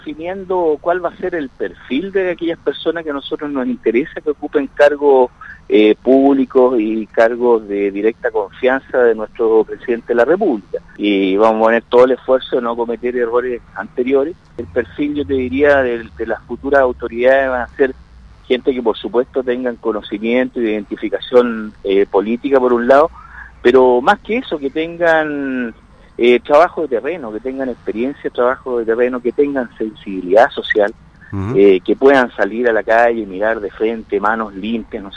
definiendo cuál va a ser el perfil de aquellas personas que a nosotros nos interesa que ocupen cargos públicos y cargos de directa confianza de nuestro presidente de la República. Y vamos a poner todo el esfuerzo de no cometer errores anteriores. El perfil, yo te diría, de las futuras autoridades van a ser gente que por supuesto tengan conocimiento y identificación política por un lado, pero más que eso, que tengan trabajo de terreno, que tengan experiencia de trabajo de terreno, que tengan sensibilidad social, que puedan salir a la calle y mirar de frente, manos limpias, ¿no?